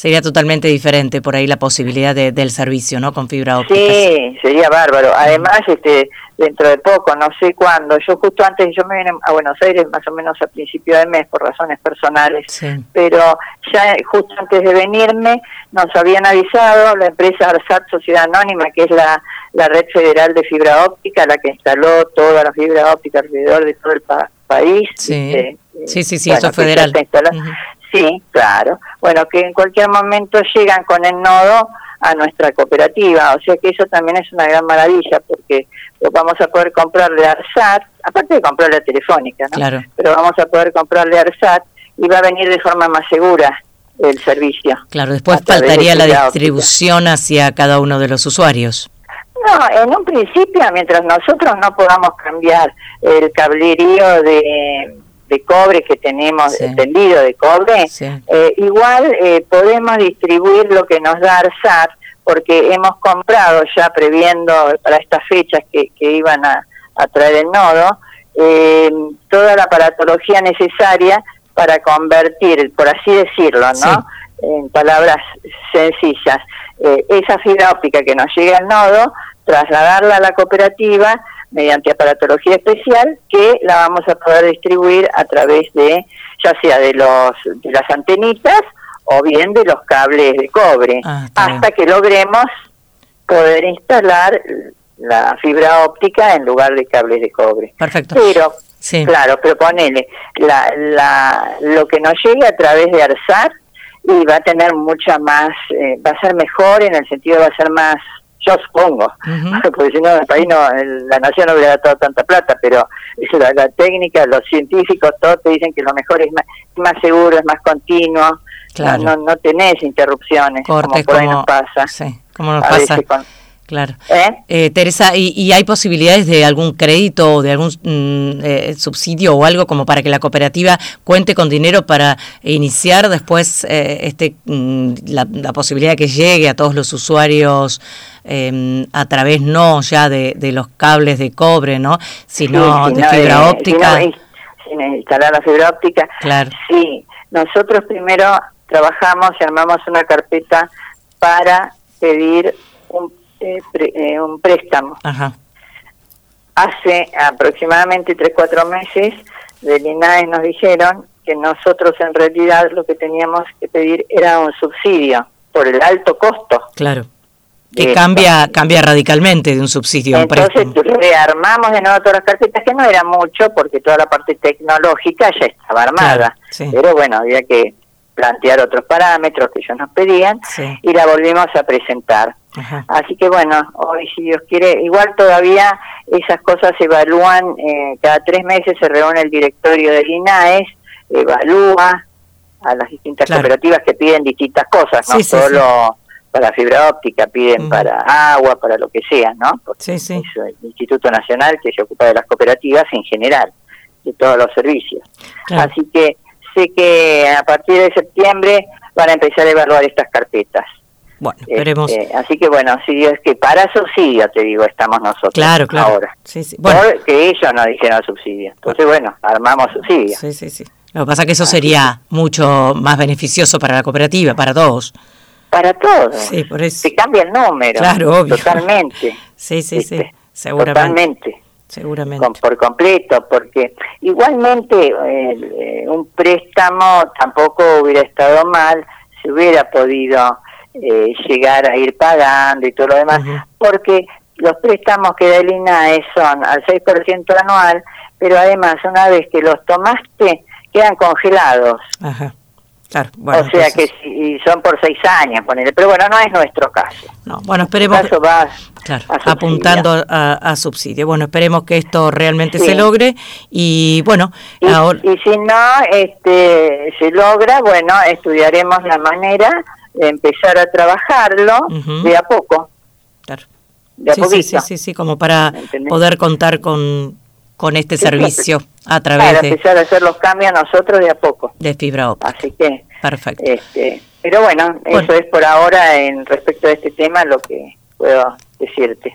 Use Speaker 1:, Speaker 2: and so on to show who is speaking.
Speaker 1: Sería totalmente diferente por ahí la posibilidad del servicio, ¿no? Con fibra óptica.
Speaker 2: Sí, sería bárbaro. Además, dentro de poco, no sé cuándo, yo me vine a Buenos Aires más o menos a principio de mes por razones personales,
Speaker 1: Sí.
Speaker 2: pero ya justo antes de venirme nos habían avisado la empresa ARSAT Sociedad Anónima, que es la red federal de fibra óptica, la que instaló toda la fibra óptica alrededor de todo el país.
Speaker 1: Sí, sí,
Speaker 2: bueno,
Speaker 1: eso es federal.
Speaker 2: Sí, claro. Bueno, que en cualquier momento llegan con el nodo a nuestra cooperativa, o sea que eso también es una gran maravilla, porque vamos a poder comprarle a ARSAT, aparte de comprarle a Telefónica, ¿no?
Speaker 1: Claro.
Speaker 2: Pero vamos a poder comprarle a ARSAT y va a venir de forma más segura el servicio.
Speaker 1: Claro, después faltaría la distribución hacia cada uno de los usuarios.
Speaker 2: No, en un principio, mientras nosotros no podamos cambiar el cablerío de cobre que tenemos, tendido de cobre, igual podemos distribuir lo que nos da ARSAT, porque hemos comprado ya previendo para estas fechas que iban a traer el nodo, toda la aparatología necesaria para convertir, por así decirlo, ¿no? En palabras sencillas, esa fibra óptica que nos llega al nodo, trasladarla a la cooperativa mediante aparatología especial, que la vamos a poder distribuir a través de, ya sea de las antenitas o bien de los cables de cobre, hasta que logremos poder instalar la fibra óptica en lugar de cables de cobre.
Speaker 1: Perfecto.
Speaker 2: Pero, claro, pero ponele, lo que nos llegue a través de ARSAT y va a tener mucha más, va a ser mejor en el sentido de va a ser más, yo supongo, porque si no el país la nación no hubiera dado tanta plata, pero la técnica, los científicos, todos te dicen que lo mejor es más seguro, es más continuo, claro. no tenés interrupciones,
Speaker 1: cortes,
Speaker 2: como por ahí nos pasa.
Speaker 1: Sí, como nos pasa. Claro. Teresa, ¿y hay posibilidades de algún crédito o de algún subsidio o algo como para que la cooperativa cuente con dinero para iniciar después la posibilidad de que llegue a todos los usuarios a través no ya de los cables de cobre, ¿no? Sino de fibra óptica?
Speaker 2: Sin instalar la fibra óptica. Claro. Sí, nosotros primero trabajamos y armamos una carpeta para pedir un préstamo.
Speaker 1: Ajá.
Speaker 2: Hace aproximadamente 3-4 meses del INAES nos dijeron que nosotros en realidad lo que teníamos que pedir era un subsidio por el alto costo.
Speaker 1: Claro. Que cambia radicalmente de un subsidio a un préstamo.
Speaker 2: Entonces rearmamos de nuevo todas las carpetas, que no era mucho porque toda la parte tecnológica ya estaba armada. Claro, pero bueno, había que plantear otros parámetros que ellos nos pedían y la volvimos a presentar. Ajá. Así que bueno, hoy si Dios quiere, igual todavía esas cosas se evalúan, cada 3 meses se reúne el directorio del INAES, evalúa a las distintas cooperativas que piden distintas cosas, no solo para fibra óptica, piden para agua, para lo que sea, ¿no? Porque es el Instituto Nacional que se ocupa de las cooperativas en general, de todos los servicios. Claro. Así que sé que a partir de septiembre van a empezar a evaluar estas carpetas.
Speaker 1: Bueno, esperemos.
Speaker 2: Así que bueno, si Dios que para subsidio, te digo, estamos nosotros.
Speaker 1: Claro.
Speaker 2: Ahora.
Speaker 1: Bueno.
Speaker 2: Porque ellos nos dijeron subsidio. Entonces, bueno, armamos subsidio.
Speaker 1: Sí. Lo que pasa es que eso sería mucho más beneficioso para la cooperativa, para todos.
Speaker 2: Para todos.
Speaker 1: Sí, por eso.
Speaker 2: Se cambia el número.
Speaker 1: Claro, obvio.
Speaker 2: Totalmente.
Speaker 1: Sí, seguramente.
Speaker 2: Por completo, porque igualmente un préstamo tampoco hubiera estado mal, se hubiera podido llegar a ir pagando y todo lo demás, porque los préstamos que da el INAES son al 6% anual, pero además una vez que los tomaste quedan congelados. Ajá.
Speaker 1: Claro, bueno,
Speaker 2: o sea entonces, que si son por 6 años, ponele, pero bueno, no es nuestro caso.
Speaker 1: No, bueno, esperemos.
Speaker 2: En caso va
Speaker 1: apuntando a subsidio. Bueno, esperemos que esto realmente se logre y bueno. Ahora...
Speaker 2: y si no se logra, bueno, estudiaremos la manera de empezar a trabajarlo de a poco.
Speaker 1: Claro.
Speaker 2: De a poquito.
Speaker 1: Sí, como para poder contar con este servicio a través
Speaker 2: para empezar a hacer los cambios nosotros de a poco.
Speaker 1: De fibra óptica.
Speaker 2: Así que...
Speaker 1: Perfecto.
Speaker 2: Pero bueno, eso es por ahora en respecto a este tema lo que puedo decirte.